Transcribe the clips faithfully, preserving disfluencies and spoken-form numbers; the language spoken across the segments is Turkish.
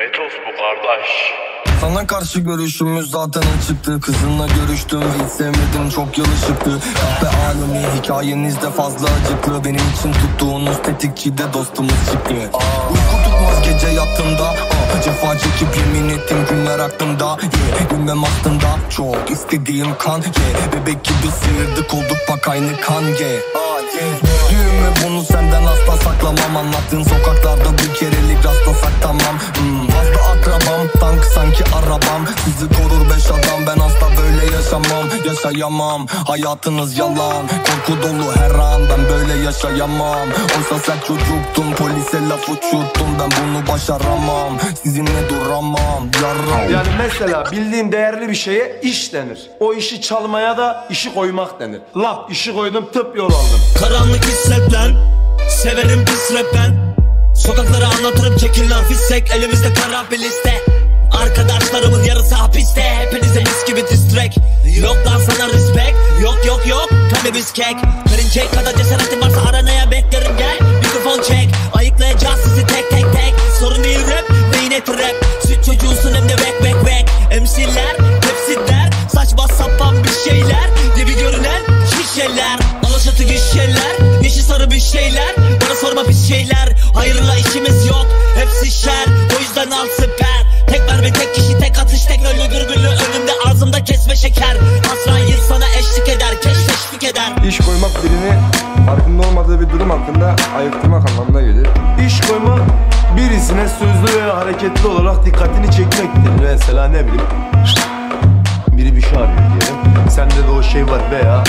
Metos bu kardeş. Sana karşı görüşümüz zaten açıktı. Kızınla görüştüm ve hiç sevmedim, çok yalışıktı. Kahpe alemi hikayenizde fazla acıklı. Benim için tuttuğunuz tetikçi de dostumuz çıktı. Uyku tutmaz gece yattığımda, aa, cefa çekip yemin ettim günler aklımda. Yeah, gündem aklımda çok istediğim kan. Yeah, bebek gibi sıyırdık olduk bak aynı kan. Yeah, ah, yeah. Düğümü bunu senden asla saklamam. Anlattığın sokaklarda bir kerelik rastlasak tamam. hmm, Fazla akrabam, tank sanki arabam. Sizi korur beş adam, ben asla böyle yaşamam. Yaşayamam, hayatınız yalan. Korku dolu her an, ben böyle yaşayamam. Oysa sen çocuktun, polise laf uçurttun. Ben bunu başaramam, sizinle duramam. Yarram. Yani mesela bildiğin değerli bir şeye iş denir. O işi çalmaya da işi koymak denir. Laf işi koydum, tıp yol aldım. Karanlık hisset lan, severim pis rap ben. Sokakları anlatırım, çekil lan fissek. Elimizde kara bir liste. Arkadaşlarımız yarısı hapiste. Hepinize mis gibi diss track. Yok lan sana respect. Yok yok yok, kanebis kek. Karın çek kadar cesaretin varsa aranaya beklerim gel. Mikrofon çek, ayıklayacağız sizi tek tek tek. Sorun değil rap, neyine trap. Süt çocuğusun hem de bek bek bek. M C'ler, hepsi der. Saçma sapan bir şeyler. Gibi görünen şişeler. Alaşatı gişeler. Yeşil sarı bir şeyler. Bana sorma pis şeyler. Hayırla işimiz yok, hepsi şer. O yüzden al siper. Tek mermi tek kişi tek atış tek ölü gürbülü. Önümde ağzımda kesme şeker. Azrail sana eşlik eder, keş teşvik eder. İş koymak birini farkında olmadığı bir durum hakkında ayıktırmak anlamına gelir. İş koymak birisine sözlü ve hareketli olarak dikkatini çekmektir. Mesela ne bileyim, biri bir şey arıyor diyelim. Sende de o şey var veya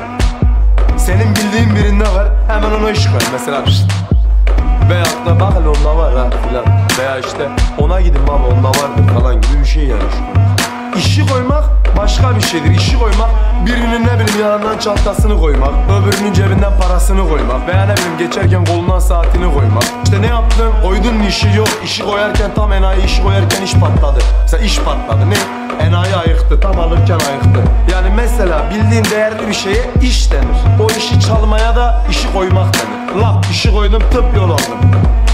senin bildiğin birinde var, hemen ona iş koy. Mesela veyahut da bak hele onda var ha filan. Veya işte ona gidin baba onda vardır falan gibi bir şey yani iş koymak. İşi koymak başka bir şeydir. İşi koymak birinin ne bileyim yanından çantasını koymak, öbürünün cebinden parasını koymak veya ne bileyim geçerken kolundan saatini koymak. İşte ne yaptın? Koydun işi yok. İşi koyarken tam enayi işi koyarken iş patladı. Mesela iş patladı. Ne? Enayi ayıktı. Tam alırken ayıktı. Yani mesela bildiğin değerli bir şeye iş denir. O işi çalmaya da işi koymak denir. Laf işi koydum tıp yol aldım.